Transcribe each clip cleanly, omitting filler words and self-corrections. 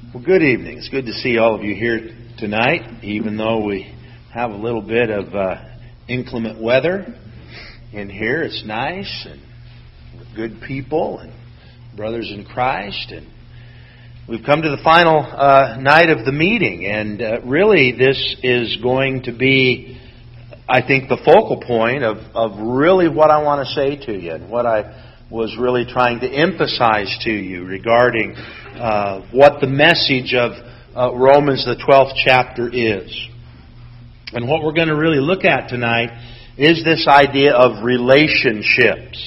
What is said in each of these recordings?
Well, good evening. It's good to see all of you here tonight, even though we have a little bit of inclement weather in here. It's nice and with good people and brothers in Christ. And we've come to the final night of the meeting. And really this is going to be, I think, the focal point of really what I want to say to you and what I was really trying to emphasize to you regarding what the message of Romans, the 12th chapter, is. And what we're going to really look at tonight is this idea of relationships.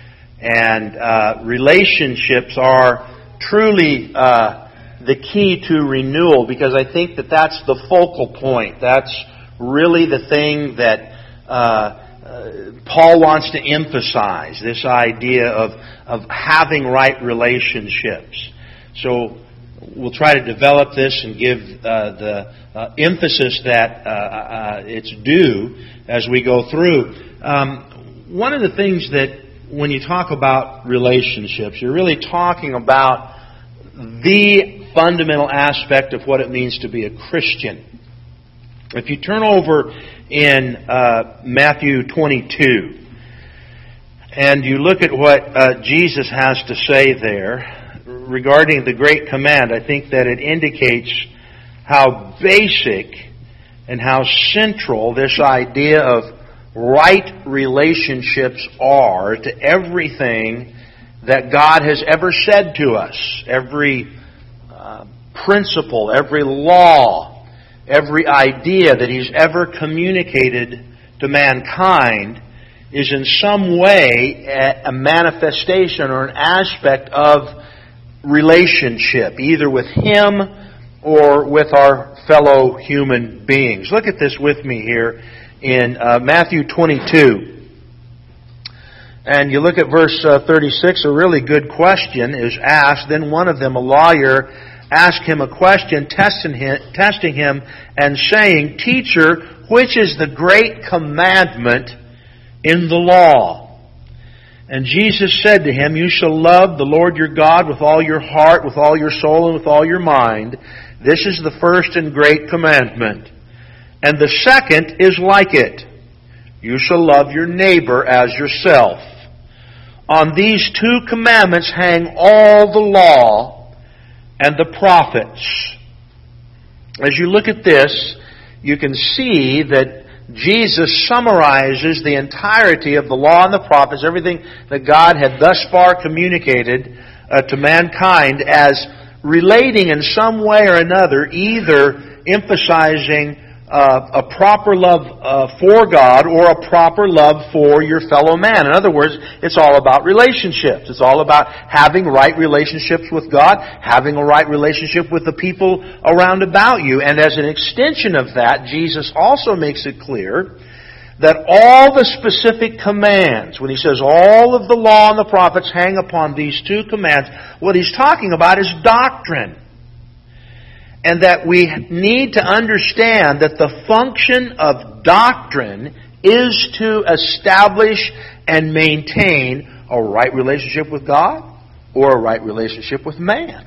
And relationships are truly the key to renewal, because I think that that's the focal point. That's really the thing that Paul wants to emphasize, this idea of having right relationships. So we'll try to develop this and give the emphasis that it's due as we go through. One of the things that when you talk about relationships, you're really talking about the fundamental aspect of what it means to be a Christian. If you turn over in Matthew 22 and you look at what Jesus has to say there regarding the Great Command, I think that it indicates how basic and how central this idea of right relationships are to everything that God has ever said to us. Every principle, every law, every idea that He's ever communicated to mankind is in some way a manifestation or an aspect of relationship, either with Him or with our fellow human beings. Look at this with me here in Matthew 22. And you look at verse 36, a really good question is asked. Then one of them, a lawyer, asked Him a question, testing Him and saying, "Teacher, which is the great commandment in the law?" And Jesus said to him, "You shall love the Lord your God with all your heart, with all your soul, and with all your mind. This is the first and great commandment. And the second is like it. You shall love your neighbor as yourself. On these two commandments hang all the law and the prophets." As you look at this, you can see that Jesus summarizes the entirety of the law and the prophets, everything that God had thus far communicated to mankind, as relating in some way or another, either emphasizing a proper love for God or a proper love for your fellow man. In other words, it's all about relationships. It's all about having right relationships with God, having a right relationship with the people around about you. And as an extension of that, Jesus also makes it clear that all the specific commands, when He says all of the law and the prophets hang upon these two commands, what He's talking about is doctrine. And that we need to understand that the function of doctrine is to establish and maintain a right relationship with God or a right relationship with man.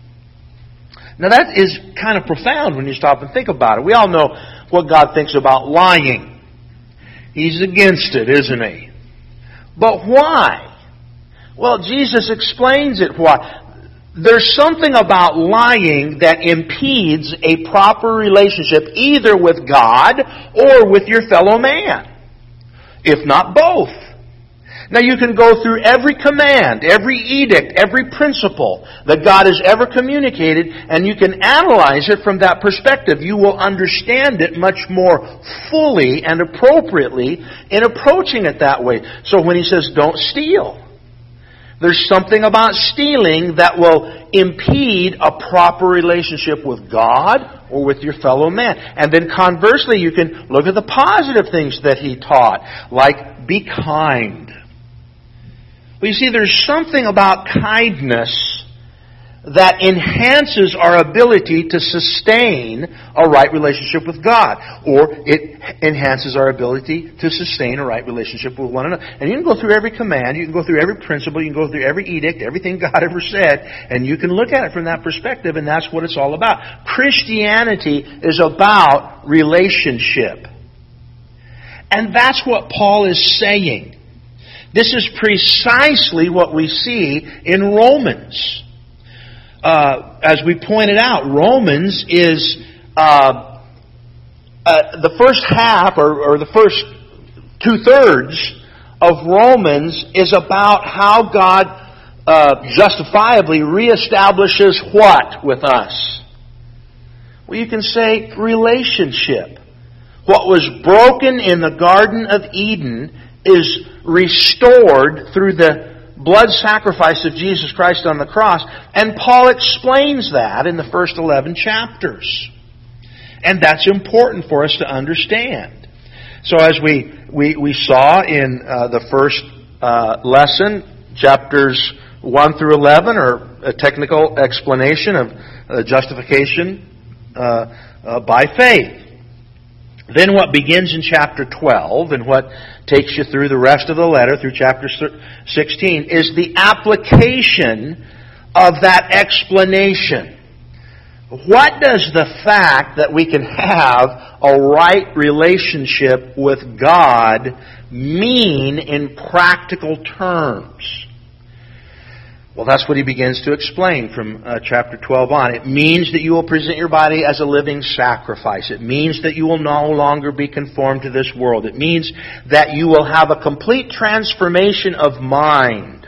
Now that is kind of profound when you stop and think about it. We all know what God thinks about lying. He's against it, isn't He? But why? Well, Jesus explains it why. There's something about lying that impedes a proper relationship either with God or with your fellow man, if not both. Now you can go through every command, every edict, every principle that God has ever communicated, and you can analyze it from that perspective. You will understand it much more fully and appropriately in approaching it that way. So when He says, "Don't steal," there's something about stealing that will impede a proper relationship with God or with your fellow man. And then conversely, you can look at the positive things that He taught, like be kind. Well, you see, there's something about kindness that enhances our ability to sustain a right relationship with God. Or it enhances our ability to sustain a right relationship with one another. And you can go through every command, you can go through every principle, you can go through every edict, everything God ever said, and you can look at it from that perspective, and that's what it's all about. Christianity is about relationship. And that's what Paul is saying. This is precisely what we see in Romans. As we pointed out, Romans is the first half, or the first 2/3 of Romans is about how God justifiably reestablishes what with us? Well, you can say relationship. What was broken in the Garden of Eden is restored through the blood sacrifice of Jesus Christ on the cross. And Paul explains that in the first 11 chapters. And that's important for us to understand. So as we saw in the first lesson, chapters 1 through 11 are a technical explanation of justification by faith. Then what begins in chapter 12 and what takes you through the rest of the letter through chapter 16 is the application of that explanation. What does the fact that we can have a right relationship with God mean in practical terms? Well, that's what he begins to explain from chapter 12 on. It means that you will present your body as a living sacrifice. It means that you will no longer be conformed to this world. It means that you will have a complete transformation of mind.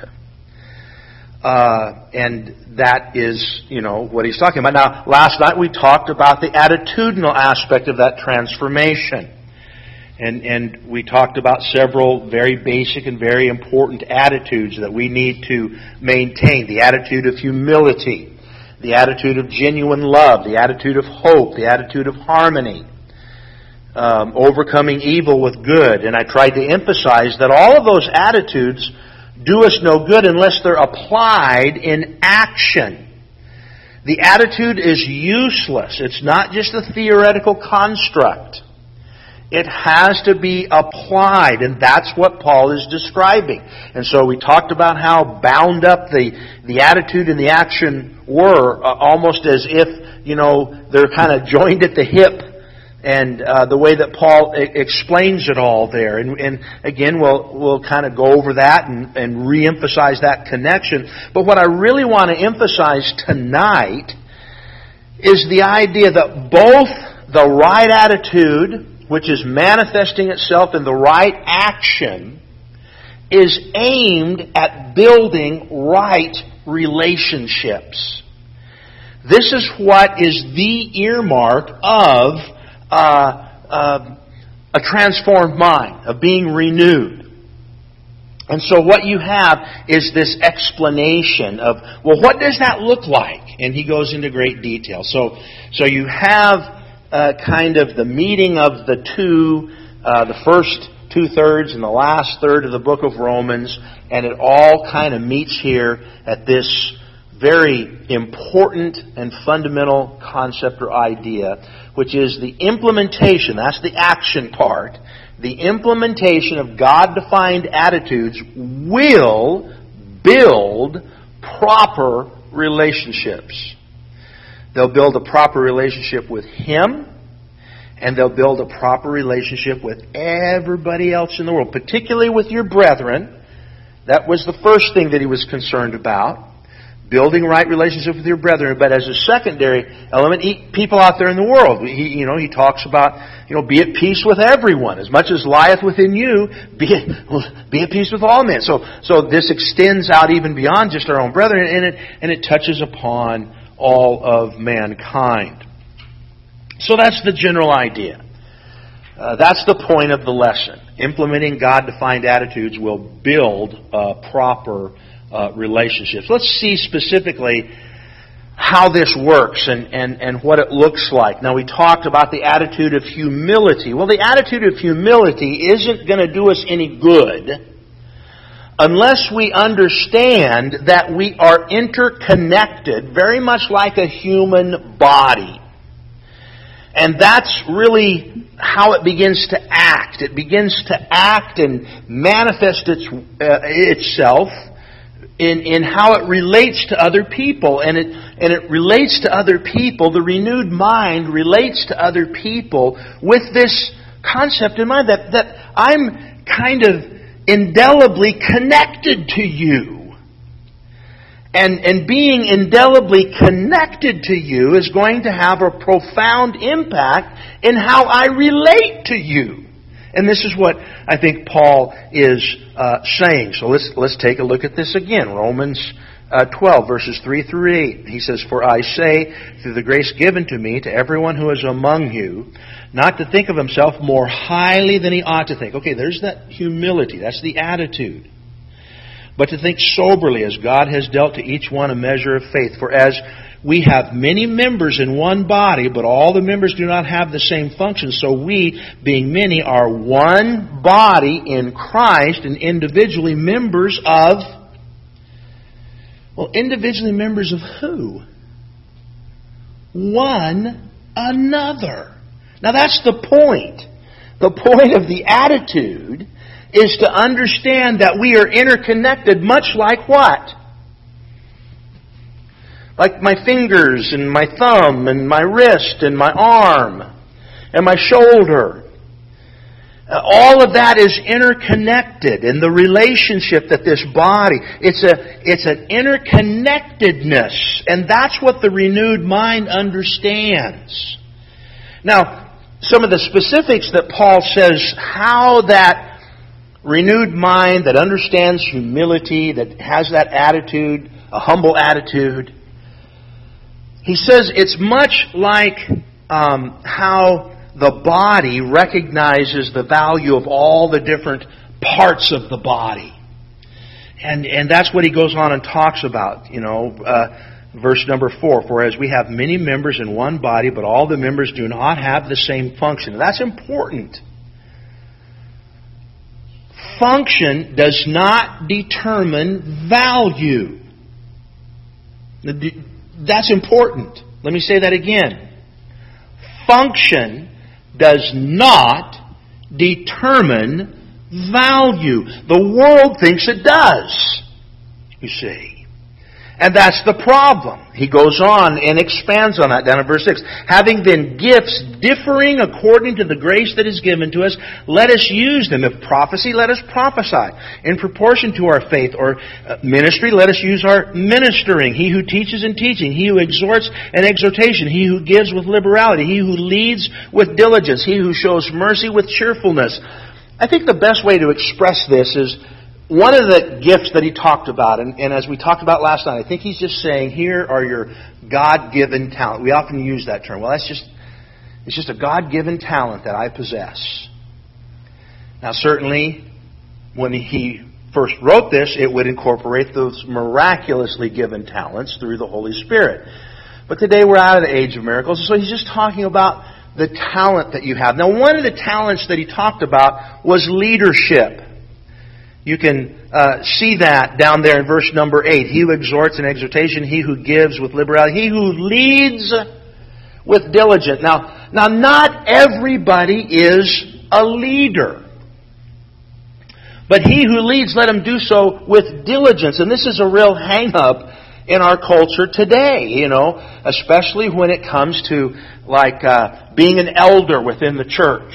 And that is, what he's talking about. Now, last night we talked about the attitudinal aspect of that transformation. And we talked about several very basic and very important attitudes that we need to maintain. The attitude of humility, the attitude of genuine love, the attitude of hope, the attitude of harmony, overcoming evil with good. And I tried to emphasize that all of those attitudes do us no good unless they're applied in action. The attitude is useless. It's not just a theoretical construct. It has to be applied, and that's what Paul is describing. And so we talked about how bound up the attitude and the action were, almost as if, they're kind of joined at the hip, and the way that Paul explains it all there. And again, we'll kind of go over that and re-emphasize that connection. But what I really want to emphasize tonight is the idea that both the right attitude, which is manifesting itself in the right action, is aimed at building right relationships. This is what is the earmark of a transformed mind, of being renewed. And so what you have is this explanation of, well, what does that look like? And he goes into great detail. So you have kind of the meeting of the first 2/3 and the last third of the book of Romans, and it all kind of meets here at this very important and fundamental concept or idea, which is the implementation, that's the action part, the implementation of God-defined attitudes will build proper relationships. They'll build a proper relationship with Him, and they'll build a proper relationship with everybody else in the world, particularly with your brethren. That was the first thing that he was concerned about, building right relationship with your brethren. But as a secondary element, people out there in the world. He talks about, be at peace with everyone. As much as lieth within you, be at peace with all men. So this extends out even beyond just our own brethren, and it touches upon all of mankind. So that's the general idea. That's the point of the lesson. Implementing God-defined attitudes will build proper relationships. Let's see specifically how this works and what it looks like. Now, we talked about the attitude of humility. Well, the attitude of humility isn't going to do us any good unless we understand that we are interconnected, very much like a human body. And that's really how it begins to act. It begins to act and manifest itself in how it relates to other people. And it relates to other people. The renewed mind relates to other people with this concept in mind that I'm kind of indelibly connected to you. And being indelibly connected to you is going to have a profound impact in how I relate to you. And this is what I think Paul is saying. So let's take a look at this again. Romans 12, verses 3 through 8. He says, "For I say, through the grace given to me, to everyone who is among you, not to think of himself more highly than he ought to think." Okay, there's that humility. That's the attitude. "But to think soberly, as God has dealt to each one a measure of faith. For as we have many members in one body, but all the members do not have the same function, so we, being many, are one body in Christ, and individually members of..." Well, individually members of who? One another. Now that's the point. The point of the attitude is to understand that we are interconnected, much like what? Like my fingers and my thumb and my wrist and my arm and my shoulder. All of that is interconnected in the relationship that this body, it's an interconnectedness. And that's what the renewed mind understands. Now, some of the specifics that Paul says, how that renewed mind that understands humility, that has that attitude, a humble attitude. He says it's much like how the body recognizes the value of all the different parts of the body. And that's what he goes on and talks about, verse number 4. "For as we have many members in one body, but all the members do not have the same function." That's important. Function does not determine value. That's important. Let me say that again. Function does not determine value. The world thinks it does, you see. And that's the problem. He goes on and expands on that down in verse 6. "Having then gifts differing according to the grace that is given to us, let us use them. If prophecy, let us prophesy. In proportion to our faith, or ministry, let us use our ministering. He who teaches in teaching. He who exhorts in exhortation. He who gives with liberality. He who leads with diligence. He who shows mercy with cheerfulness." I think the best way to express this is one of the gifts that he talked about, and as we talked about last night, I think he's just saying, here are your God-given talent. We often use that term. Well, it's just a God-given talent that I possess. Now, certainly, when he first wrote this, it would incorporate those miraculously given talents through the Holy Spirit. But today we're out of the age of miracles, so he's just talking about the talent that you have. Now, one of the talents that he talked about was leadership. You can see that down there in verse number 8. "He who exhorts in exhortation, he who gives with liberality, he who leads with diligence." Now, not everybody is a leader. But he who leads, let him do so with diligence. And this is a real hang-up in our culture today, especially when it comes to being an elder within the church.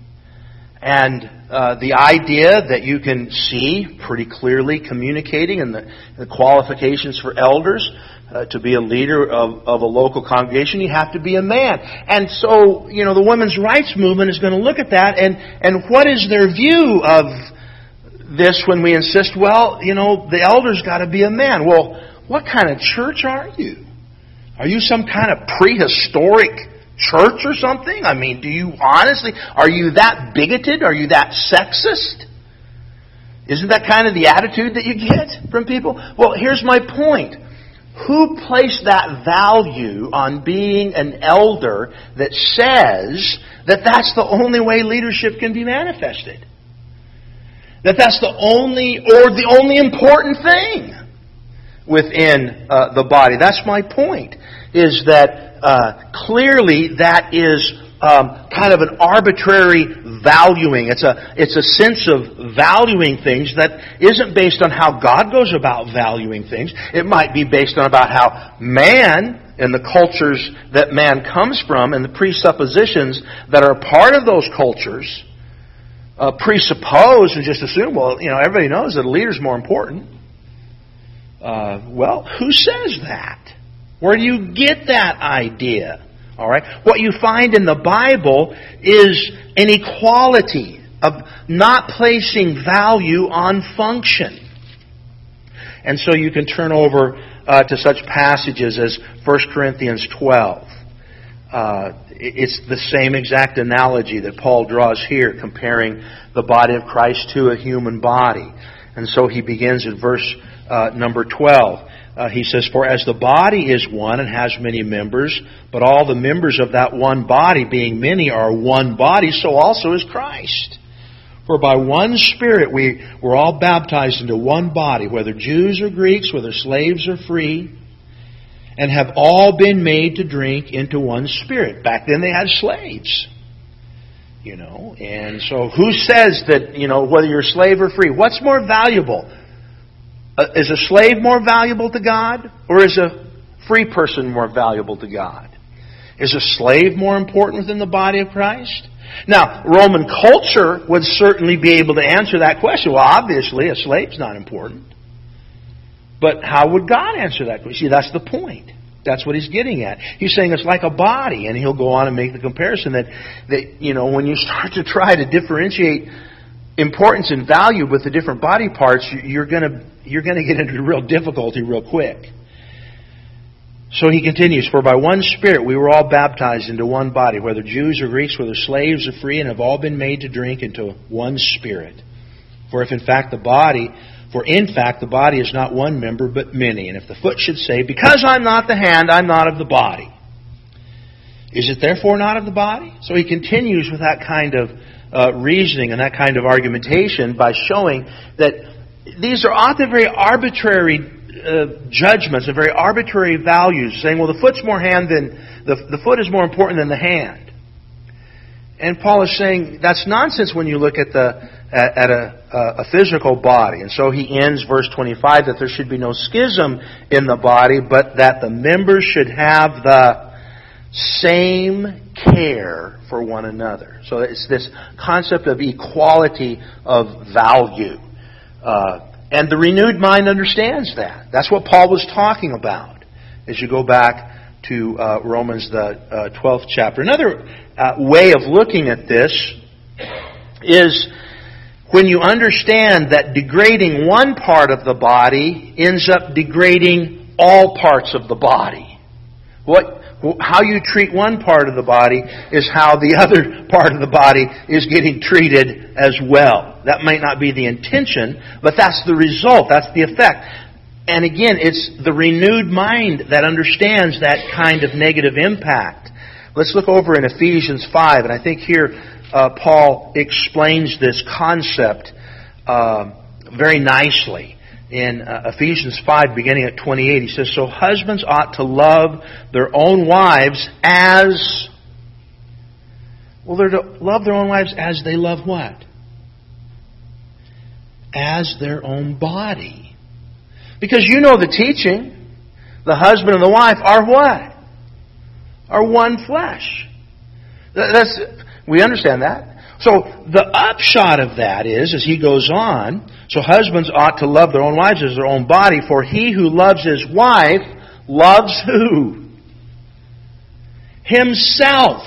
And the idea that you can see pretty clearly communicating in the qualifications for elders to be a leader of a local congregation, you have to be a man. And so, the women's rights movement is going to look at that, and what is their view of this when we insist, the elder's got to be a man. Well, what kind of church are you? Are you some kind of prehistoric church or something? I mean, are you that bigoted? Are you that sexist? Isn't that kind of the attitude that you get from people? Well, here's my point. Who placed that value on being an elder that says that that's the only way leadership can be manifested? That's the only important thing within the body. That's my point, is that clearly that is kind of an arbitrary valuing. It's a sense of valuing things that isn't based on how God goes about valuing things. It might be based on about how man and the cultures that man comes from and the presuppositions that are part of those cultures presuppose and just assume, well, everybody knows that a leader's more important. Well, who says that? Where do you get that idea? All right. What you find in the Bible is an equality of not placing value on function. And so you can turn over to such passages as 1 Corinthians 12. It's the same exact analogy that Paul draws here, comparing the body of Christ to a human body. And so he begins in verse number 12. He says, "For as the body is one and has many members, but all the members of that one body, being many, are one body, so also is Christ. For by one Spirit we were all baptized into one body, whether Jews or Greeks, whether slaves or free, and have all been made to drink into one Spirit." Back then they had slaves. And so who says that, whether you're a slave or free, what's more valuable? Is a slave more valuable to God, or is a free person more valuable to God? Is a slave more important within the body of Christ? Now, Roman culture would certainly be able to answer that question. Well, obviously, a slave's not important. But how would God answer that question? See, that's the point. That's what he's getting at. He's saying it's like a body, and he'll go on and make the comparison that when you start to try to differentiate importance and value with the different body parts, you're going to get into real difficulty real quick. So he continues, "For by one Spirit we were all baptized into one body, whether Jews or Greeks, whether slaves or free, and have all been made to drink into one Spirit. For in fact the body is not one member but many. And if the foot should say, 'Because I'm not the hand, I'm not of the body,' is it therefore not of the body?" So he continues with that kind of reasoning and that kind of argumentation by showing that these are often very arbitrary judgments and very arbitrary values, saying, well, the foot's more hand than the foot is more important than the hand. And Paul is saying that's nonsense when you look at a physical body. And so he ends verse 25 that there should be no schism in the body, but that the members should have the same care for one another. So it's this concept of equality of value. And the renewed mind understands that. That's what Paul was talking about as you go back to Romans, the 12th chapter. Another way of looking at this is when you understand that degrading one part of the body ends up degrading all parts of the body. How you treat one part of the body is how the other part of the body is getting treated as well. That might not be the intention, but that's the result. That's the effect. And again, it's the renewed mind that understands that kind of negative impact. Let's look over in Ephesians 5, and I think here Paul explains this concept very nicely. In Ephesians 5, beginning at 28, he says, "So husbands ought to love their own wives as..." Well, they're to love their own wives as they love what? As their own body. Because you know the teaching. The husband and the wife are what? Are one flesh. We understand that. So the upshot of that is, as he goes on, so husbands ought to love their own wives as their own body, for he who loves his wife loves who? Himself.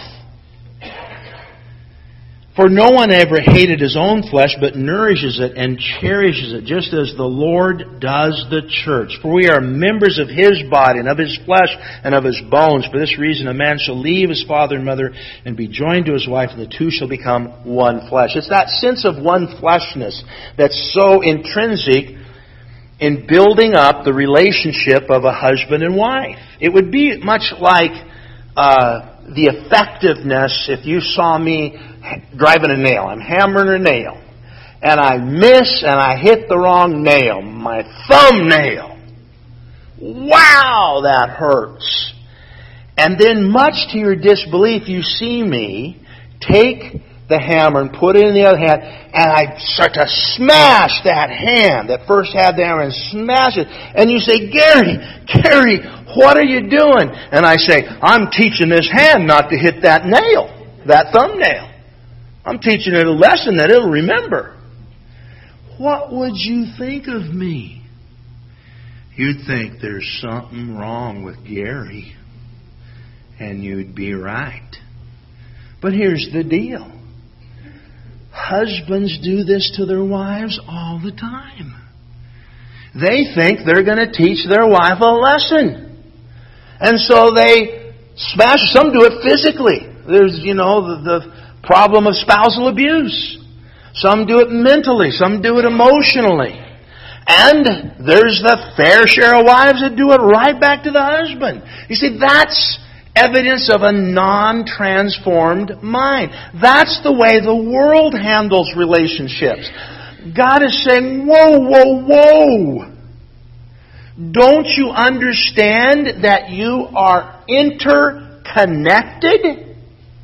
For no one ever hated his own flesh, but nourishes it and cherishes it, just as the Lord does the church. For we are members of His body and of His flesh and of His bones. For this reason a man shall leave his father and mother and be joined to his wife, and the two shall become one flesh. It's that sense of one fleshness that's so intrinsic in building up the relationship of a husband and wife. It would be much like the effectiveness if you saw me driving a nail. I'm hammering a nail. and I miss and I hit the wrong nail, my thumbnail. Wow, that hurts. And then much to your disbelief, you see me take the hammer and put it in the other hand, and I start to smash that hand that first had the hammer and smash it. And you say, Gary, what are you doing? And I say, I'm teaching this hand not to hit that nail, that thumbnail. I'm teaching it a lesson that it'll remember. What would you think of me? You'd think there's something wrong with Gary. And you'd be right. But here's the deal. Husbands do this to their wives all the time. They think they're going to teach their wife a lesson. And so they smash. Some do it physically. There's, the problem of spousal abuse. Some do it mentally. Some do it emotionally. And there's the fair share of wives that do it right back to the husband. You see, that's evidence of a non-transformed mind. That's the way the world handles relationships. God is saying, whoa. Don't you understand that you are interconnected?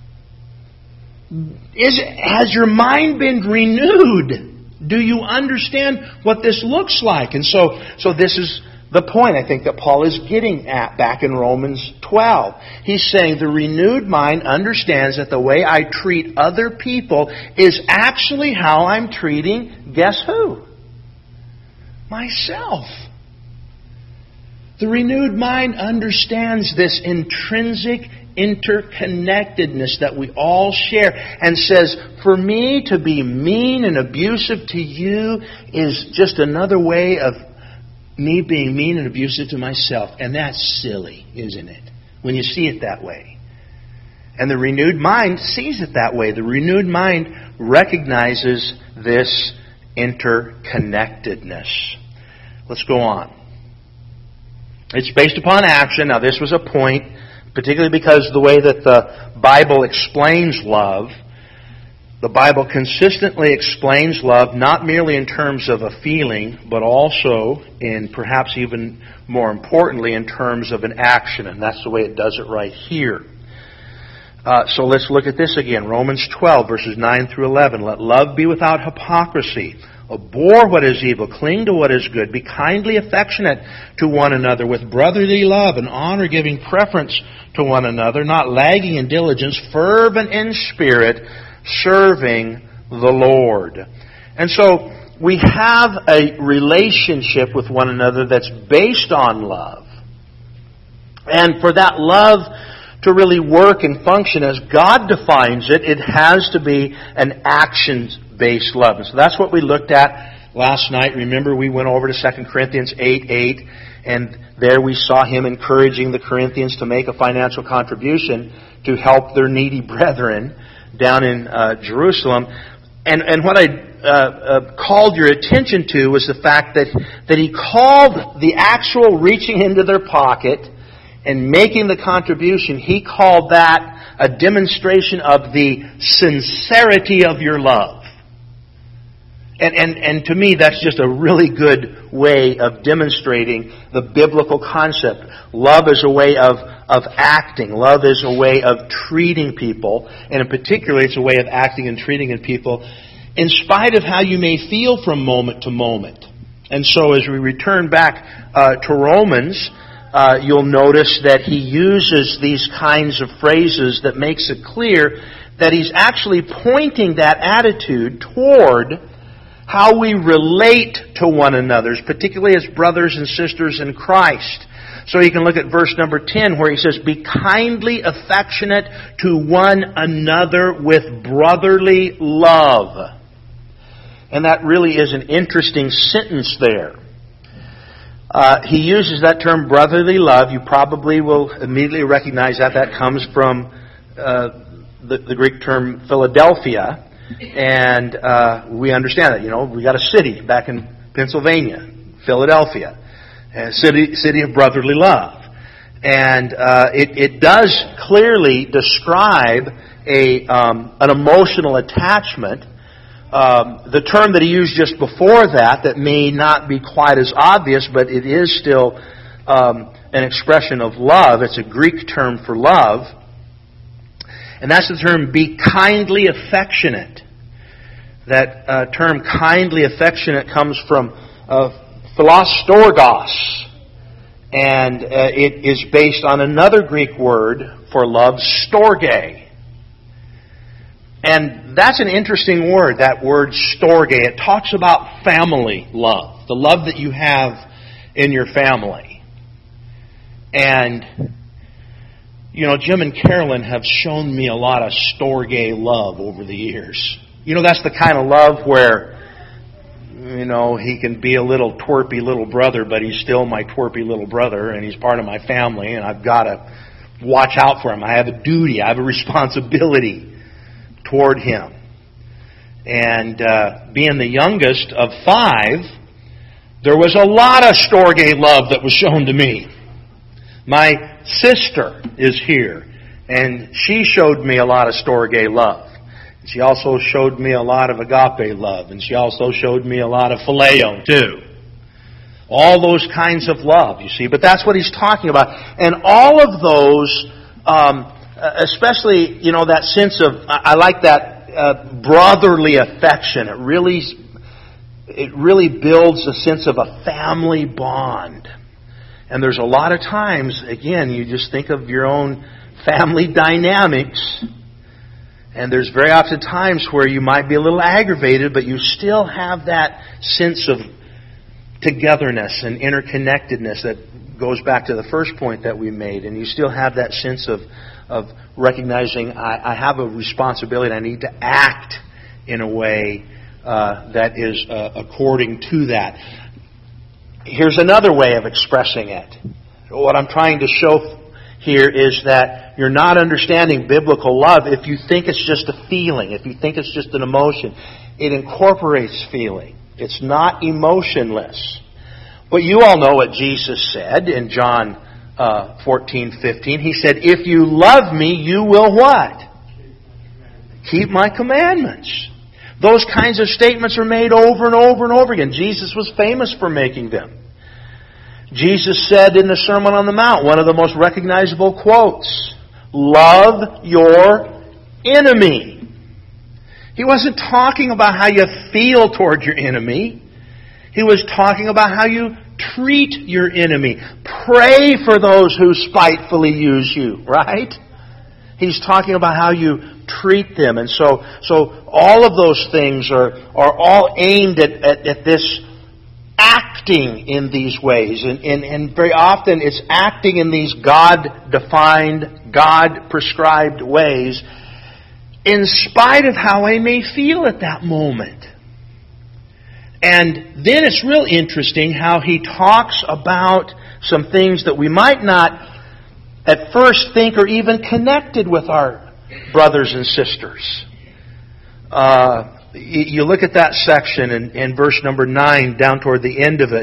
Has your mind been renewed? Do you understand what this looks like? And so this is the point, I think, that Paul is getting at back in Romans 12. He's saying the renewed mind understands that the way I treat other people is actually how I'm treating, guess who? Myself. The renewed mind understands this intrinsic interconnectedness that we all share and says, for me to be mean and abusive to you is just another way of me being mean and abusive to myself. And that's silly, isn't it? When you see it that way. And the renewed mind sees it that way. The renewed mind recognizes this interconnectedness. Let's go on. It's based upon action. Now, this was a point, particularly because of the way that the Bible explains love. The Bible consistently explains love not merely in terms of a feeling, but also, and perhaps even more importantly, in terms of an action. And that's the way it does it right here. So let's look at this again. Romans 12, verses 9 through 11. Let love be without hypocrisy. Abhor what is evil. Cling to what is good. Be kindly affectionate to one another with brotherly love and honor, giving preference to one another, not lagging in diligence, fervent in spirit, serving the Lord. And so we have a relationship with one another that's based on love. And for that love to really work and function as God defines it, it has to be an actions-based love. And so that's what we looked at last night. Remember, we went over to 2 Corinthians 8:8, and there we saw him encouraging the Corinthians to make a financial contribution to help their needy brethren down in Jerusalem. And what I called your attention to was the fact that he called the actual reaching into their pocket and making the contribution, he called that a demonstration of the sincerity of your love. And to me, that's just a really good way of demonstrating the biblical concept. Love is a way of acting. Love is a way of treating people. And in particular, it's a way of acting and treating people in spite of how you may feel from moment to moment. And so as we return back to Romans, you'll notice that he uses these kinds of phrases that makes it clear that he's actually pointing that attitude toward how we relate to one another, particularly as brothers and sisters in Christ. So you can look at verse number 10 where he says, be kindly affectionate to one another with brotherly love. And that really is an interesting sentence there. He uses that term brotherly love. You probably will immediately recognize that. That comes from the Greek term Philadelphia. And we understand that. We got a city back in Pennsylvania, Philadelphia, a city of brotherly love. And it does clearly describe an emotional attachment the term that he used just before that may not be quite as obvious, but it is still an expression of love. It's a Greek term for love. And that's the term, be kindly affectionate. That term, kindly affectionate, comes from philostorgos. And it is based on another Greek word for love, storge. And that's an interesting word, that word storge. It talks about family love, the love that you have in your family. And, Jim and Carolyn have shown me a lot of storge love over the years. That's the kind of love where, he can be a little twerpy little brother, but he's still my twerpy little brother, and he's part of my family, and I've got to watch out for him. I have a duty, I have a responsibility toward him. And being the youngest of 5, there was a lot of storge love that was shown to me. My sister is here, and she showed me a lot of storge love. She also showed me a lot of agape love, and she also showed me a lot of phileo too. All those kinds of love, you see. But that's what he's talking about. And all of those, especially, that sense of, I like that brotherly affection. It really builds a sense of a family bond. And there's a lot of times, again, you just think of your own family dynamics. And there's very often times where you might be a little aggravated, but you still have that sense of togetherness and interconnectedness that goes back to the first point that we made. And you still have that sense of recognizing I have a responsibility. I need to act in a way that is according to that. Here's another way of expressing it. What I'm trying to show here is that you're not understanding biblical love if you think it's just a feeling, if you think it's just an emotion. It incorporates feeling. It's not emotionless. But you all know what Jesus said in John 14:15. He said, if you love me, you will what? Keep my commandments. Those kinds of statements are made over and over and over again. Jesus was famous for making them. Jesus said in the Sermon on the Mount, one of the most recognizable quotes, love your enemy. He wasn't talking about how you feel toward your enemy. He was talking about how you treat your enemy. Pray for those who spitefully use you, right? He's talking about how you treat them. And so all of those things are all aimed at this acting in these ways. And very often it's acting in these God-defined, God-prescribed ways in spite of how I may feel at that moment. And then it's real interesting how he talks about some things that we might not at first think are even connected with our brothers and sisters. You look at that section in verse number 9, down toward the end of it.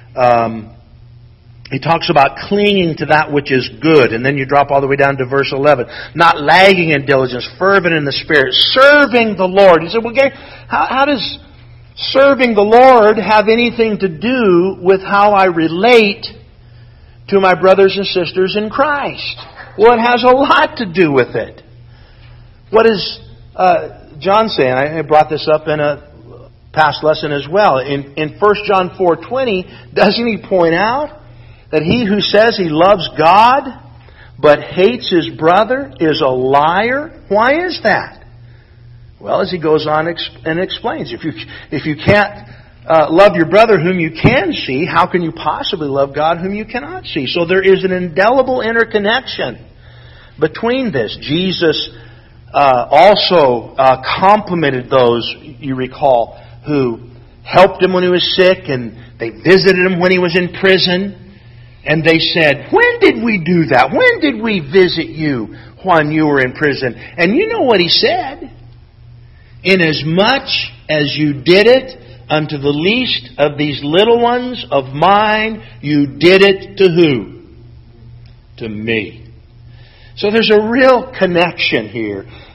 He talks about clinging to that which is good. And then you drop all the way down to verse 11. Not lagging in diligence, fervent in the Spirit, serving the Lord. He said, well, how does serving the Lord have anything to do with how I relate to my brothers and sisters in Christ? Well, it has a lot to do with it. What is John saying? I brought this up in a past lesson as well. In 1 John 4:20, doesn't he point out that he who says he loves God but hates his brother is a liar? Why is that? Well, as he goes on and explains, if you can't love your brother whom you can see, how can you possibly love God whom you cannot see? So there is an indelible interconnection between this. Jesus also complimented those, you recall, who helped him when he was sick, and they visited him when he was in prison. And they said, when did we do that? When did we visit you when you were in prison? And you know what he said? Inasmuch as you did it unto the least of these little ones of mine, you did it to who? To me. So there's a real connection here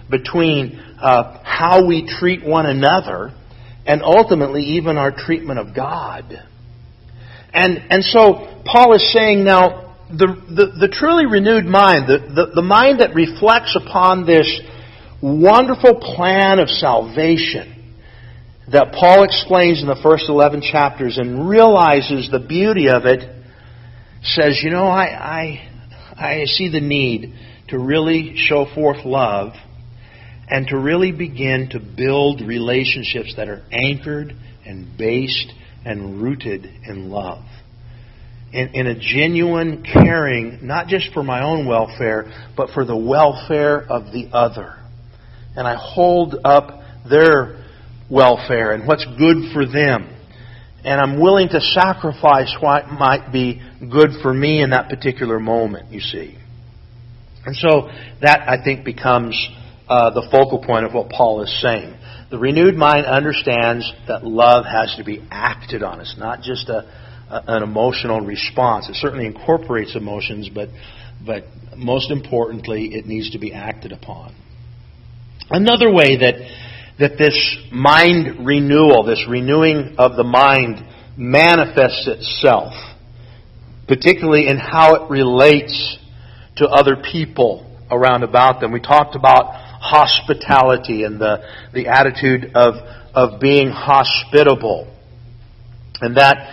between how we treat one another and ultimately even our treatment of God. And so Paul is saying now, the truly renewed mind, the mind that reflects upon this wonderful plan of salvation that Paul explains in the first 11 chapters and realizes the beauty of it, says, I see the need to really show forth love and to really begin to build relationships that are anchored and based and rooted in love. In a genuine caring, not just for my own welfare, but for the welfare of the other. And I hold up their welfare and what's good for them. And I'm willing to sacrifice what might be good for me in that particular moment, you see. And so that, I think, becomes the focal point of what Paul is saying. The renewed mind understands that love has to be acted on. It's not just an emotional response. It certainly incorporates emotions, but most importantly, it needs to be acted upon. Another way that this mind renewal, this renewing of the mind, manifests itself, particularly in how it relates to other people around about them. We talked about hospitality and the attitude of being hospitable. And that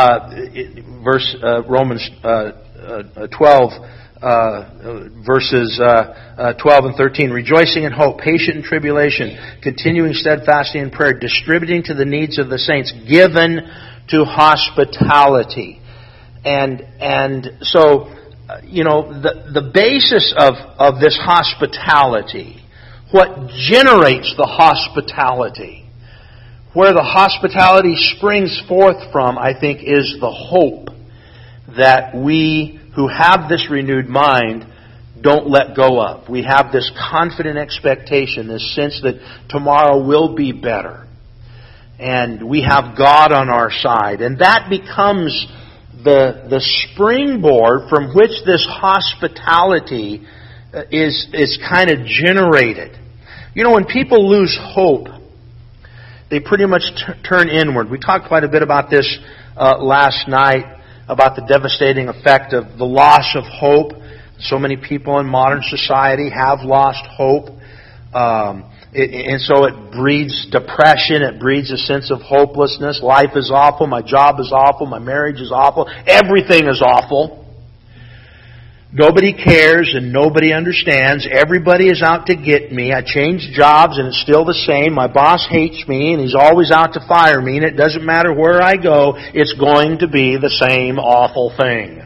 Romans 12, verses 12 and 13, rejoicing in hope, patient in tribulation, continuing steadfastly in prayer, distributing to the needs of the saints, given to hospitality. And so, the basis of this hospitality, what generates the hospitality, where the hospitality springs forth from, I think, is the hope that we who have this renewed mind don't let go of. We have this confident expectation, this sense that tomorrow will be better. And we have God on our side. And that becomes the springboard from which this hospitality is kind of generated. When people lose hope, they pretty much turn inward. We talked quite a bit about this last night, about the devastating effect of the loss of hope. So many people in modern society have lost hope. And so it breeds depression. It breeds a sense of hopelessness. Life is awful. My job is awful. My marriage is awful. Everything is awful. Nobody cares and nobody understands. Everybody is out to get me. I changed jobs and it's still the same. My boss hates me and he's always out to fire me. And it doesn't matter where I go, it's going to be the same awful thing.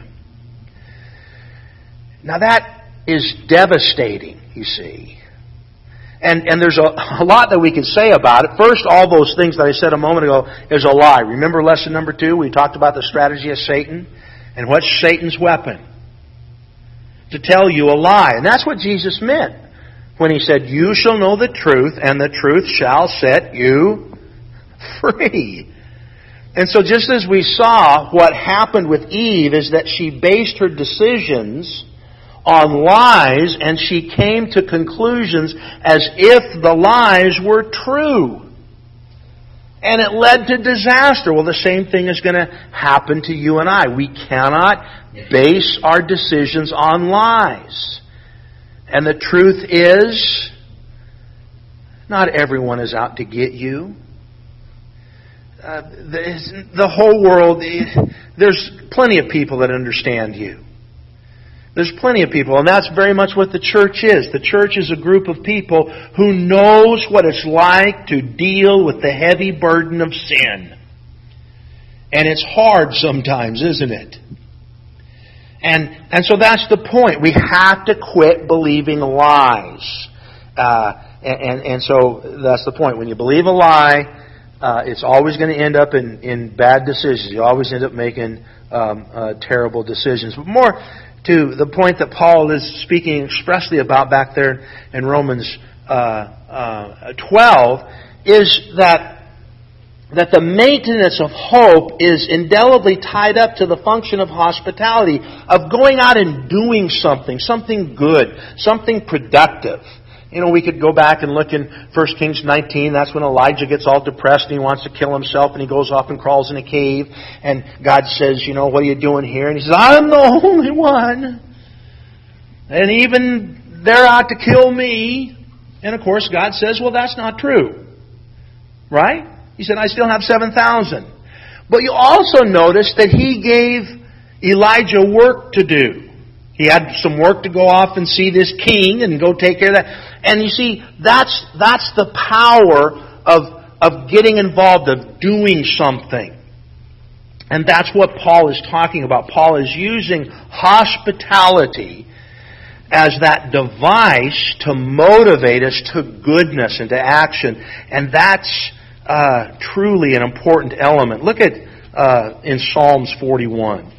Now that is devastating, you see. And there's a lot that we can say about it. First, all those things that I said a moment ago is a lie. Remember lesson number 2? We talked about the strategy of Satan. And what's Satan's weapon? To tell you a lie. And that's what Jesus meant when He said, you shall know the truth, and the truth shall set you free. And so just as we saw, what happened with Eve is that she based her decisions on lies, and she came to conclusions as if the lies were true. And it led to disaster. Well, the same thing is going to happen to you and I. We cannot base our decisions on lies. And the truth is, not everyone is out to get you. The whole world, there's plenty of people that understand you. There's plenty of people, and that's very much what the church is. The church is a group of people who knows what it's like to deal with the heavy burden of sin. And it's hard sometimes, isn't it? And so that's the point. We have to quit believing lies. And so that's the point. When you believe a lie, it's always going to end up in bad decisions. You always end up making terrible decisions. But more to the point that Paul is speaking expressly about back there in Romans 12 is that the maintenance of hope is indelibly tied up to the function of hospitality, of going out and doing something good, something productive, We could go back and look in 1 Kings 19. That's when Elijah gets all depressed and he wants to kill himself, and he goes off and crawls in a cave. And God says, what are you doing here? And he says, I'm the only one. And even they're out to kill me. And of course God says, well, that's not true. Right? He said, I still have 7,000. But you also notice that He gave Elijah work to do. He had some work to go off and see this king and go take care of that. And you see, that's the power of getting involved, of doing something. And that's what Paul is talking about. Paul is using hospitality as that device to motivate us to goodness and to action. And that's truly an important element. Look at in Psalms 41.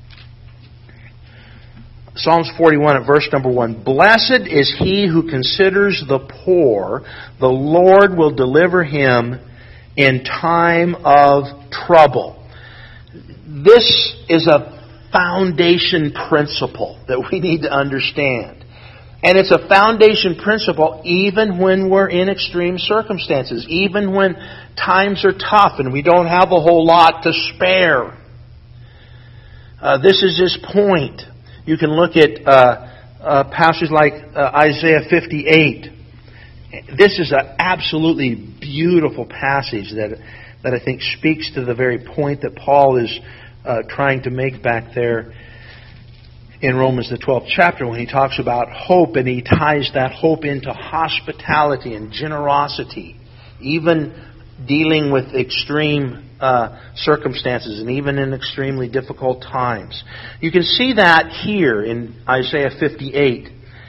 Psalms 41 at verse number 1. Blessed is he who considers the poor. The Lord will deliver him in time of trouble. This is a foundation principle that we need to understand. And it's a foundation principle even when we're in extreme circumstances, even when times are tough and we don't have a whole lot to spare. This is his point. You can look at passages like Isaiah 58. This is an absolutely beautiful passage that I think speaks to the very point that Paul is trying to make back there in Romans the 12th chapter when he talks about hope, and he ties that hope into hospitality and generosity, even dealing with extreme circumstances and even in extremely difficult times. You can see that here in Isaiah 58.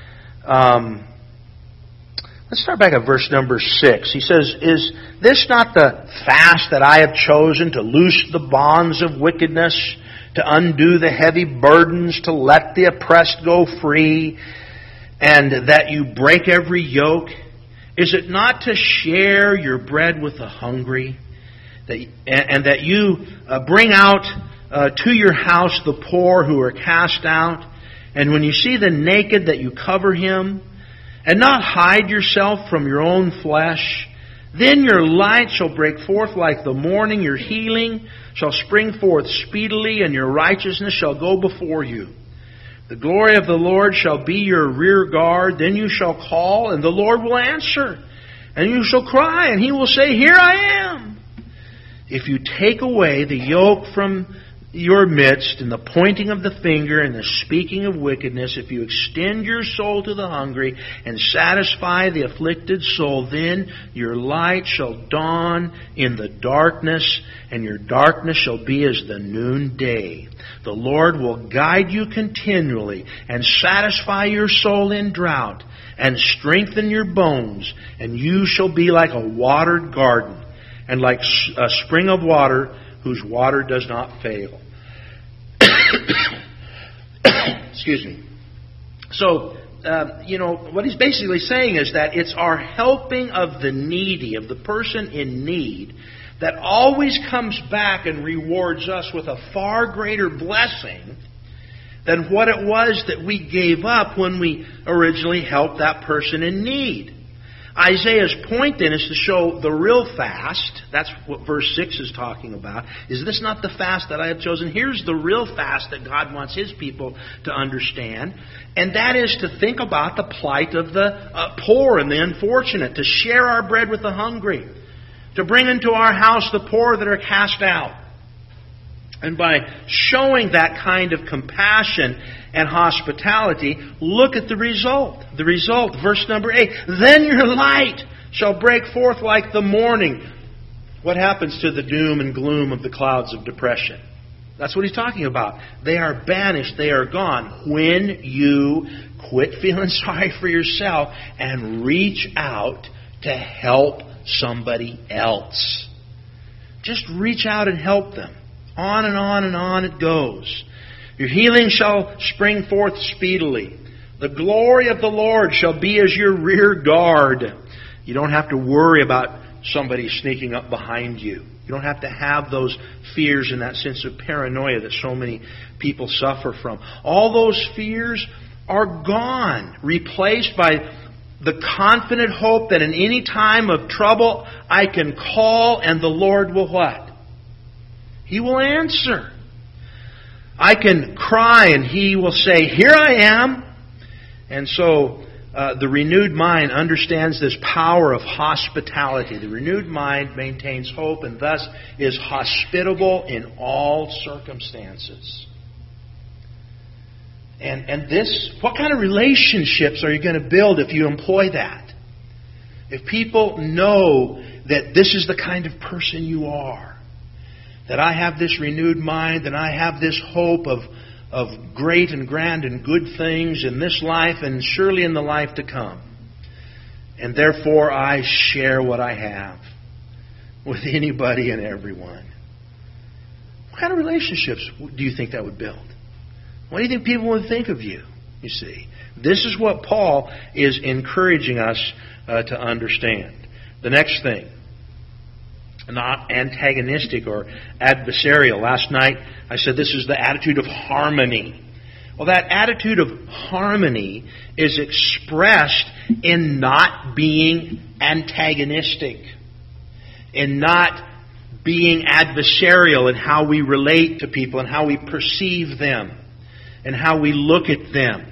Let's start back at verse number 6. He says, Is this not the fast that I have chosen, to loose the bonds of wickedness, to undo the heavy burdens, to let the oppressed go free, and that you break every yoke? Is it not to share your bread with the hungry, and that you bring out to your house the poor who are cast out, and when you see the naked that you cover him, and not hide yourself from your own flesh? Then your light shall break forth like the morning, your healing shall spring forth speedily, and your righteousness shall go before you. The glory of the Lord shall be your rear guard. Then you shall call, and the Lord will answer. And you shall cry, and He will say, Here I am. If you take away the yoke from your midst, and the pointing of the finger, and the speaking of wickedness, if you extend your soul to the hungry, and satisfy the afflicted soul, then your light shall dawn in the darkness, and your darkness shall be as the noonday. The Lord will guide you continually, and satisfy your soul in drought, and strengthen your bones, and you shall be like a watered garden, and like a spring of water whose water does not fail. Excuse me. So, what he's basically saying is that it's our helping of the needy, of the person in need, that always comes back and rewards us with a far greater blessing than what it was that we gave up when we originally helped that person in need. Isaiah's point then is to show the real fast. That's what verse 6 is talking about. Is this not the fast that I have chosen? Here's the real fast that God wants His people to understand. And that is to think about the plight of the poor and the unfortunate. To share our bread with the hungry. To bring into our house the poor that are cast out. And by showing that kind of compassion and hospitality, look at the result. The result, verse number 8. Then your light shall break forth like the morning. What happens to the doom and gloom of the clouds of depression? That's what he's talking about. They are banished. They are gone. When you quit feeling sorry for yourself and reach out to help somebody else. Just reach out and help them. On and on and on it goes. Your healing shall spring forth speedily. The glory of the Lord shall be as your rear guard. You don't have to worry about somebody sneaking up behind you. You don't have to have those fears and that sense of paranoia that so many people suffer from. All those fears are gone, replaced by the confident hope that in any time of trouble I can call and the Lord will what? He will answer. I can cry and He will say, "Here I am." And so the renewed mind understands this power of hospitality. The renewed mind maintains hope and thus is hospitable in all circumstances. And this, what kind of relationships are you going to build if you employ that? If people know that this is the kind of person you are, that I have this renewed mind, that I have this hope of great and grand and good things in this life and surely in the life to come. And therefore I share what I have with anybody and everyone. What kind of relationships do you think that would build? What do you think people would think of you? You see, this is what Paul is encouraging us to understand. The next thing, not antagonistic or adversarial. Last night I said this is the attitude of harmony. Well, that attitude of harmony is expressed in not being antagonistic, in not being adversarial in how we relate to people and how we perceive them and how we look at them.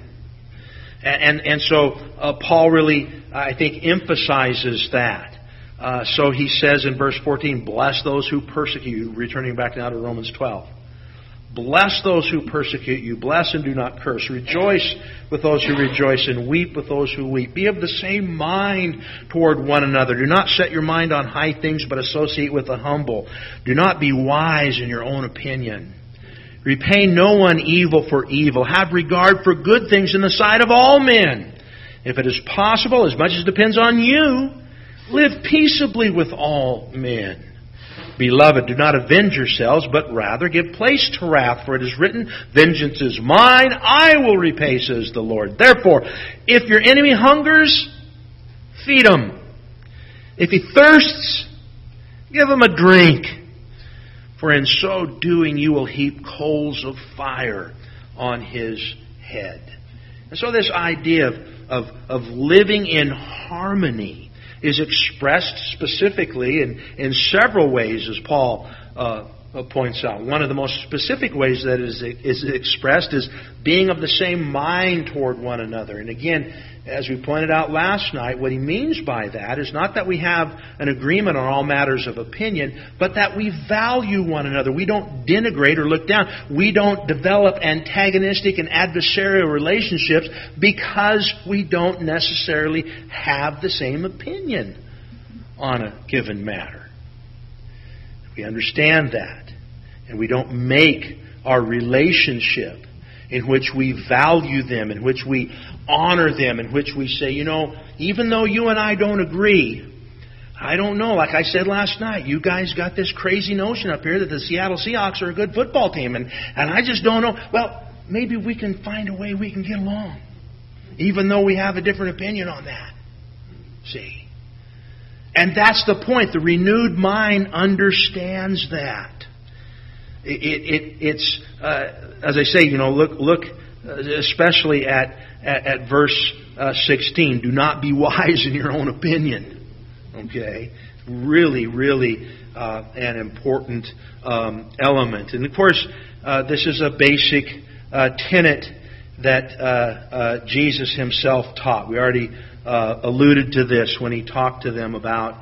And so Paul really, I think, emphasizes that. So he says in verse 14, "Bless those who persecute you," returning back now to Romans 12. "Bless those who persecute you. Bless and do not curse. Rejoice with those who rejoice and weep with those who weep. Be of the same mind toward one another. Do not set your mind on high things, but associate with the humble. Do not be wise in your own opinion. Repay no one evil for evil. Have regard for good things in the sight of all men. If it is possible, as much as depends on you, live peaceably with all men. Beloved, do not avenge yourselves, but rather give place to wrath, for it is written, 'Vengeance is mine, I will repay,' says the Lord. Therefore, if your enemy hungers, feed him. If he thirsts, give him a drink. For in so doing you will heap coals of fire on his head." And so this idea of living in harmony is expressed specifically in several ways, as Paul points out. One of the most specific ways that is expressed is being of the same mind toward one another. And again, as we pointed out last night, what he means by that is not that we have an agreement on all matters of opinion, but that we value one another. We don't denigrate or look down. We don't develop antagonistic and adversarial relationships because we don't necessarily have the same opinion on a given matter. We understand that, and we don't make our relationship in which we value them, in which we honor them, in which we say, even though you and I don't agree, I don't know, like I said last night, you guys got this crazy notion up here that the Seattle Seahawks are a good football team, and I just don't know. Well, maybe we can find a way we can get along, even though we have a different opinion on that. See? And that's the point. The renewed mind understands that. It's as I say, look especially at verse 16. Do not be wise in your own opinion. Okay, really, really an important element. And of course, this is a basic tenet that Jesus Himself taught. We already alluded to this when He talked to them about,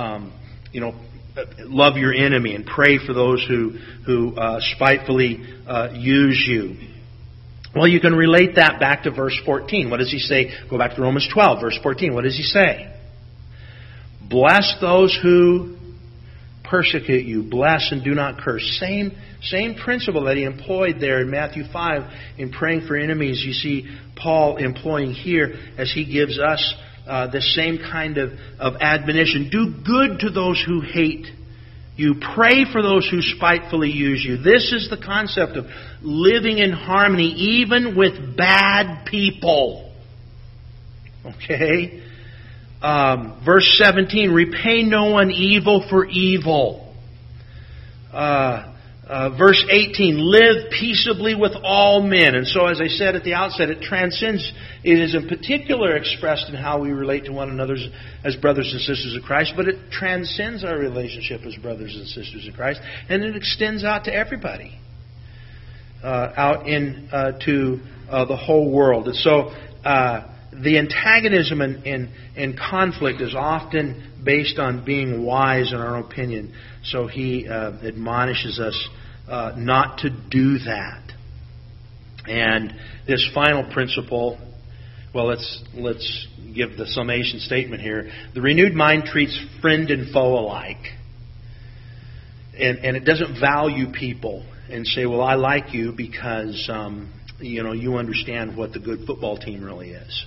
love your enemy and pray for those who spitefully use you. Well, you can relate that back to verse 14. What does He say? Go back to Romans 12, verse 14. What does He say? Bless those who persecute you. Bless and do not curse. Same principle that He employed there in Matthew 5 in praying for enemies. You see Paul employing here as he gives us the same kind of admonition. Do good to those who hate you. Pray for those who spitefully use you. This is the concept of living in harmony even with bad people. Okay? Verse 17, repay no one evil for evil. Verse 18, live peaceably with all men. And so, as I said at the outset, it transcends. It is in particular expressed in how we relate to one another as brothers and sisters of Christ, but it transcends our relationship as brothers and sisters of Christ, and it extends out to everybody, out to the whole world. And so, the antagonism and conflict is often based on being wise in our own opinion. So he admonishes us not to do that. And this final principle, well, let's give the summation statement here. The renewed mind treats friend and foe alike. And it doesn't value people and say, well, I like you because you understand what the good football team really is.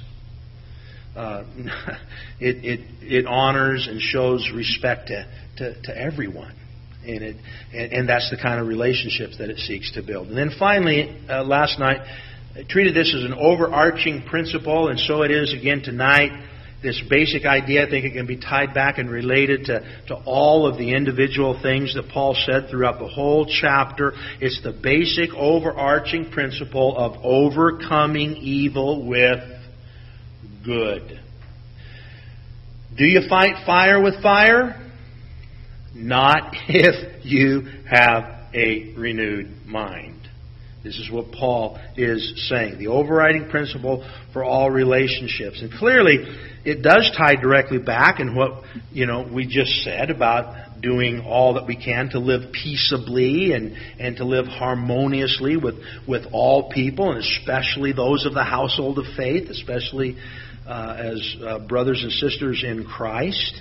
It honors and shows respect to everyone, and that's the kind of relationships that it seeks to build. And then finally, last night, I treated this as an overarching principle, and so it is again tonight. This basic idea, I think it can be tied back and related to all of the individual things that Paul said throughout the whole chapter. It's the basic overarching principle of overcoming evil with good. Do you fight fire with fire? Not if you have a renewed mind. This is what Paul is saying. The overriding principle for all relationships. And clearly, it does tie directly back in what we just said about doing all that we can to live peaceably and to live harmoniously with all people, and especially those of the household of faith, especially as brothers and sisters in Christ.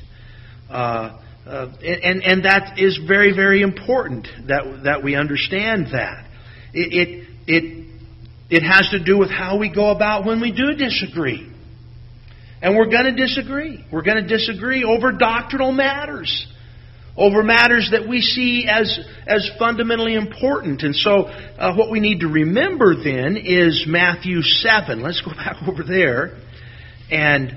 And that is very, very important that we understand that. It has to do with how we go about when we do disagree. And we're going to disagree. We're going to disagree over doctrinal matters. Over matters that we see as fundamentally important. And so what we need to remember then is Matthew 7. Let's go back over there and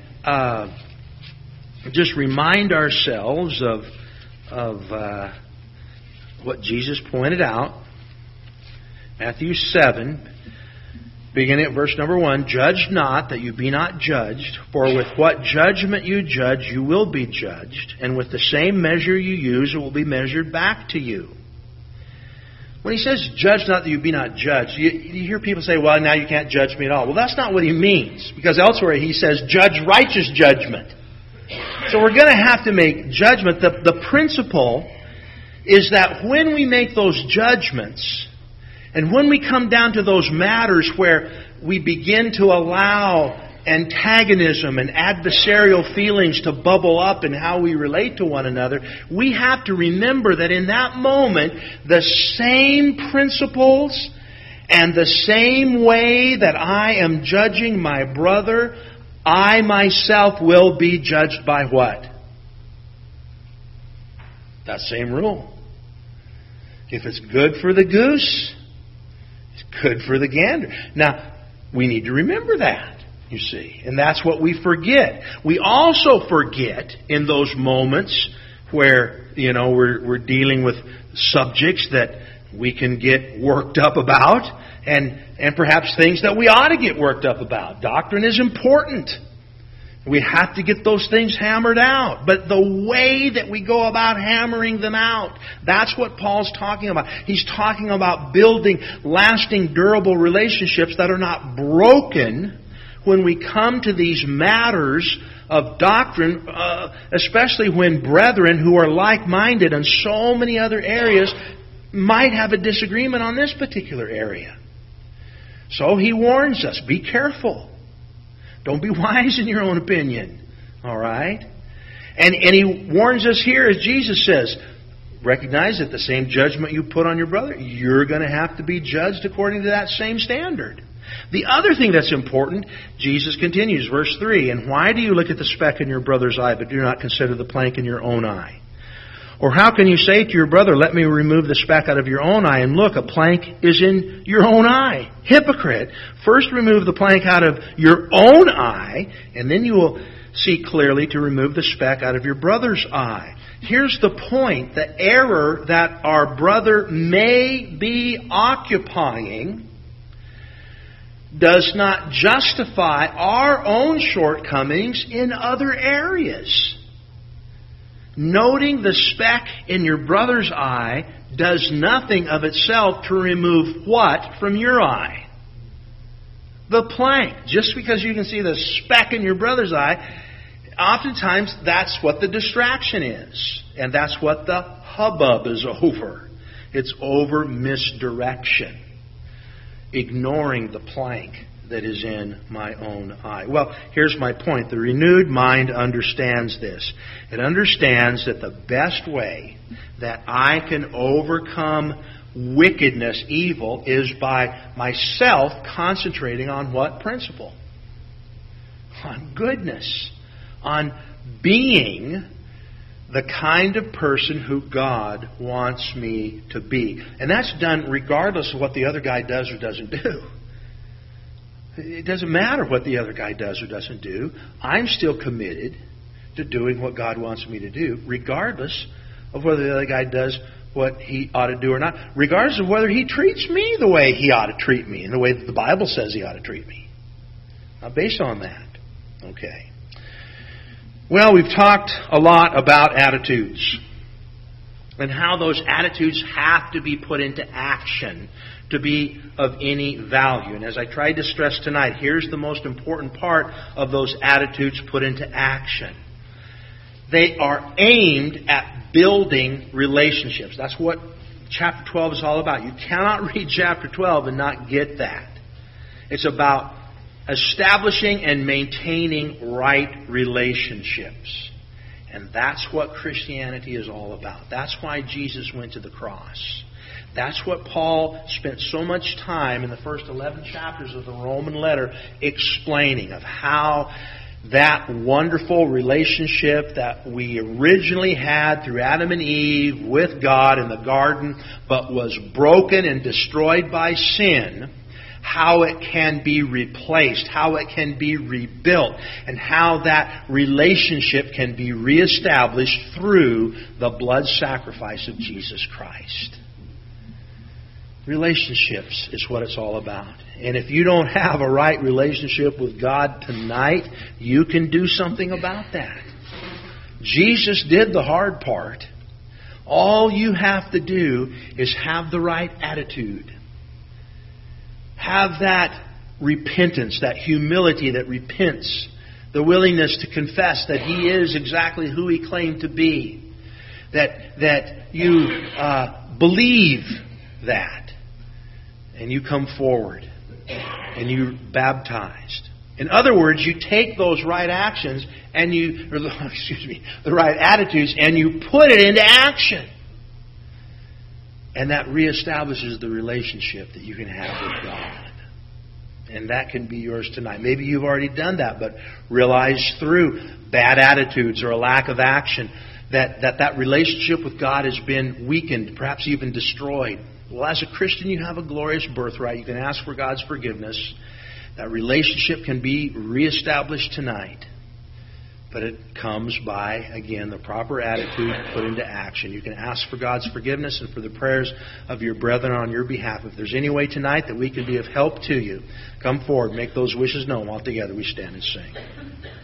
just remind ourselves of what Jesus pointed out. Matthew 7, beginning at verse number 1, judge not that you be not judged, for with what judgment you judge, you will be judged, and with the same measure you use, it will be measured back to you. When he says, judge not that you be not judged, you hear people say, well, now you can't judge me at all. Well, that's not what he means, because elsewhere he says, judge righteous judgment. So we're going to have to make judgment. The principle is that when we make those judgments, and when we come down to those matters where we begin to allow antagonism and adversarial feelings to bubble up in how we relate to one another, we have to remember that in that moment, the same principles and the same way that I am judging my brother, I myself will be judged by what? That same rule. If it's good for the goose, it's good for the gander. Now, we need to remember that, you see. And that's what we forget. We also forget in those moments where, we're dealing with subjects that we can get worked up about and perhaps things that we ought to get worked up about. Doctrine is important. We have to get those things hammered out. But the way that we go about hammering them out, that's what Paul's talking about. He's talking about building lasting, durable relationships that are not broken when we come to these matters of doctrine, especially when brethren who are like-minded in so many other areas might have a disagreement on this particular area. So he warns us, be careful. Don't be wise in your own opinion. All right? And he warns us here, as Jesus says, recognize that the same judgment you put on your brother, you're going to have to be judged according to that same standard. The other thing that's important, Jesus continues, verse 3, and why do you look at the speck in your brother's eye, but do not consider the plank in your own eye? Or how can you say to your brother, let me remove the speck out of your own eye, and look, a plank is in your own eye? Hypocrite! First remove the plank out of your own eye, and then you will see clearly to remove the speck out of your brother's eye. Here's the point. The error that our brother may be occupying does not justify our own shortcomings in other areas. Noting the speck in your brother's eye does nothing of itself to remove what from your eye? The plank. Just because you can see the speck in your brother's eye, oftentimes that's what the distraction is. And that's what the hubbub is over. It's over misdirection. Ignoring the plank that is in my own eye. Well, here's my point. The renewed mind understands this. It understands that the best way that I can overcome wickedness, evil, is by myself concentrating on what principle? On goodness. On being the kind of person who God wants me to be. And that's done regardless of what the other guy does or doesn't do. It doesn't matter what the other guy does or doesn't do. I'm still committed to doing what God wants me to do, regardless of whether the other guy does what he ought to do or not. Regardless of whether he treats me the way he ought to treat me, in the way that the Bible says he ought to treat me. Not based on that. Okay. Well, we've talked a lot about attitudes and how those attitudes have to be put into action to be of any value. And as I tried to stress tonight, here's the most important part of those attitudes put into action. They are aimed at building relationships. That's what chapter 12 is all about. You cannot read chapter 12 and not get that. It's about establishing and maintaining right relationships. And that's what Christianity is all about. That's why Jesus went to the cross. That's what Paul spent so much time in the first 11 chapters of the Roman letter explaining, of how that wonderful relationship that we originally had through Adam and Eve with God in the garden, but was broken and destroyed by sin, how it can be replaced, how it can be rebuilt, and how that relationship can be reestablished through the blood sacrifice of Jesus Christ. Relationships is what it's all about. And if you don't have a right relationship with God tonight, you can do something about that. Jesus did the hard part. All you have to do is have the right attitude. Have that repentance, that humility that repents, the willingness to confess that He is exactly who He claimed to be, that you believe that, and you come forward and you're baptized. In other words, you take those right actions and the right attitudes, and you put it into action. And that reestablishes the relationship that you can have with God. And that can be yours tonight. Maybe you've already done that, but realize through bad attitudes or a lack of action that relationship with God has been weakened, perhaps even destroyed. Well, as a Christian, you have a glorious birthright. You can ask for God's forgiveness. That relationship can be reestablished tonight. But it comes by, again, the proper attitude put into action. You can ask for God's forgiveness and for the prayers of your brethren on your behalf. If there's any way tonight that we can be of help to you, come forward, make those wishes known. While together we stand and sing.